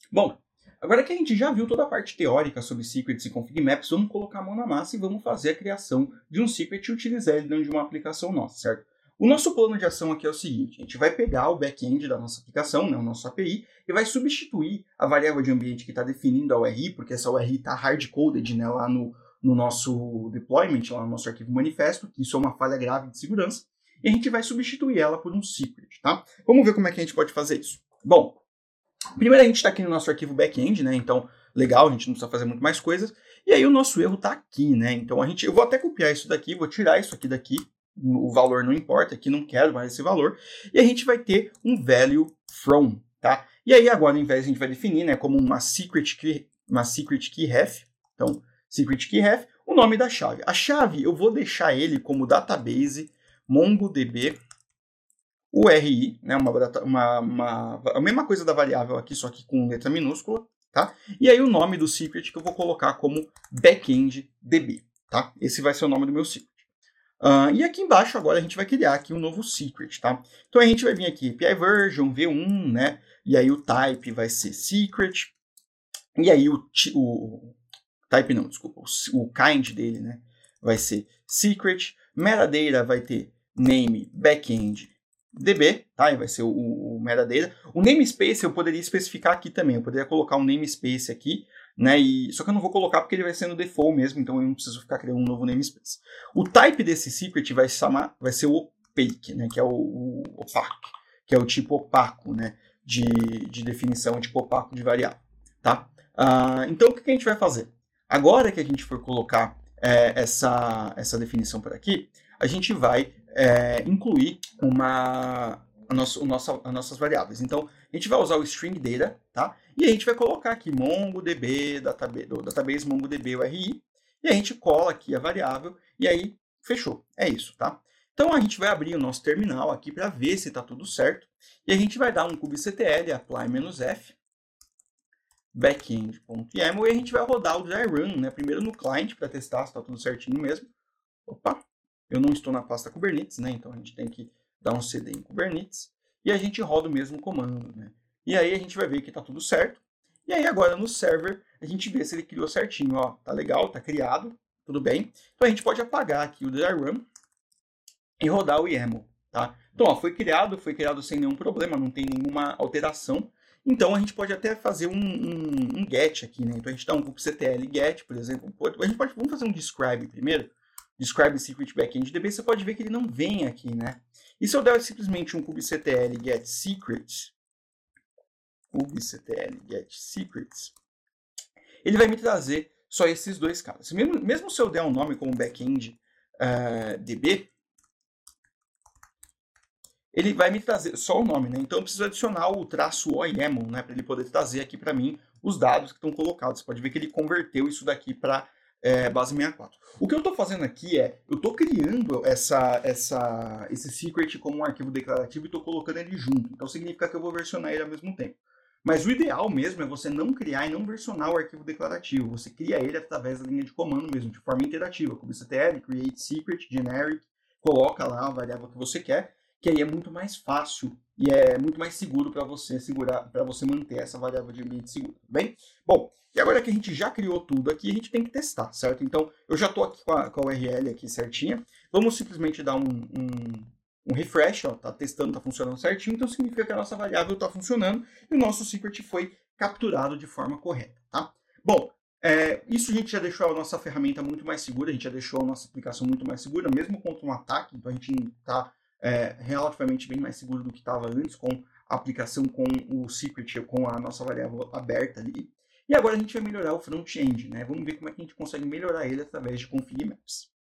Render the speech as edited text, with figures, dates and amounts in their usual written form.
Bom, agora que a gente já viu toda a parte teórica sobre secrets e config maps, vamos colocar a mão na massa e vamos fazer a criação de um secret e utilizar ele dentro de uma aplicação nossa, certo? O nosso plano de ação aqui é o seguinte: a gente vai pegar o back-end da nossa aplicação, né, o nosso API, e vai substituir a variável de ambiente que está definindo a URI, porque essa URI está hard-coded, né, lá no nosso deployment, lá no nosso arquivo manifesto, que isso é uma falha grave de segurança, e a gente vai substituir ela por um secret, tá? Vamos ver como é que a gente pode fazer isso. Bom, primeiro a gente está aqui no nosso arquivo back-end, né? Então, legal, a gente não precisa fazer muito mais coisas. E aí o nosso erro está aqui, né? Então eu vou até copiar isso daqui, vou tirar isso aqui daqui. O valor não importa, aqui não quero mais esse valor. E a gente vai ter um value from, tá? E aí agora, ao invés, a gente vai definir, né, como uma secret key ref. Então, secret key ref, o nome da chave. A chave, eu vou deixar ele como database MongoDB URI, né, a mesma coisa da variável aqui, só que com letra minúscula, tá? E aí o nome do secret que eu vou colocar como backend DB, tá? Esse vai ser o nome do meu secret. E aqui embaixo agora a gente vai criar aqui um novo secret, tá? Então a gente vai vir aqui API version v1, né? E aí o type vai ser secret. E aí o type não, desculpa, o kind dele, né? Vai ser secret. Metadata vai ter name backend DB, tá? E vai ser o metadata. O namespace eu poderia especificar aqui também. Eu poderia colocar um namespace aqui, né? Só que eu não vou colocar porque ele vai ser no default mesmo, então eu não preciso ficar criando um novo namespace. O type desse secret vai ser o opaque, né? Que é o opaque, que é o tipo opaco, né? De definição, tipo opaco de variável, tá? Então o que a gente vai fazer? Agora que a gente for colocar essa definição por aqui, a gente vai incluir as nossas variáveis. Então, a gente vai usar o string data, tá? E a gente vai colocar aqui MongoDB, database MongoDB URI, e a gente cola aqui a variável, e aí fechou. É isso, tá? Então, a gente vai abrir o nosso terminal aqui para ver se está tudo certo, e a gente vai dar um kubectl, apply-f, backend.yaml, e a gente vai rodar o dry run, né? Primeiro no client, para testar se está tudo certinho mesmo. Opa! Eu não estou na pasta Kubernetes, né? Então a gente tem que dar um cd em Kubernetes e a gente roda o mesmo comando, né? E aí a gente vai ver que está tudo certo. E aí agora no server a gente vê se ele criou certinho, ó, tá legal, tá criado, tudo bem. Então a gente pode apagar aqui o dry run e rodar o YAML, tá? Então, ó, foi criado sem nenhum problema, não tem nenhuma alteração. Então a gente pode até fazer um get aqui, né? Então a gente dá um kubectl get, por exemplo. Vamos fazer um describe primeiro. Describe secret backend DB, você pode ver que ele não vem aqui, né? E se eu der simplesmente um kubectl get secrets, ele vai me trazer só esses dois caras. Mesmo se eu der um nome como backend DB, ele vai me trazer só o nome, né? Então eu preciso adicionar o traço OYAML, né? Para ele poder trazer aqui para mim os dados que estão colocados. Você pode ver que ele converteu isso daqui para base 64. O que eu estou fazendo aqui eu estou criando esse secret como um arquivo declarativo e estou colocando ele junto. Então significa que eu vou versionar ele ao mesmo tempo. Mas o ideal mesmo é você não criar e não versionar o arquivo declarativo. Você cria ele através da linha de comando mesmo, de forma interativa. kubectl, create secret, generic, coloca lá a variável que você quer, que aí é muito mais fácil e é muito mais seguro para você manter essa variável de ambiente seguro, bem? Bom, e agora que a gente já criou tudo aqui, a gente tem que testar, certo? Então, eu já estou aqui com a URL aqui certinha. Vamos simplesmente dar um refresh, ó, tá testando, tá funcionando certinho, então significa que a nossa variável está funcionando e o nosso secret foi capturado de forma correta, tá? Bom, isso a gente já deixou a nossa ferramenta muito mais segura, a gente já deixou a nossa aplicação muito mais segura, mesmo contra um ataque, então a gente está relativamente bem mais seguro do que estava antes, com a aplicação com o secret, com a nossa variável aberta ali. E agora a gente vai melhorar o front-end, né? Vamos ver como é que a gente consegue melhorar ele através de config maps.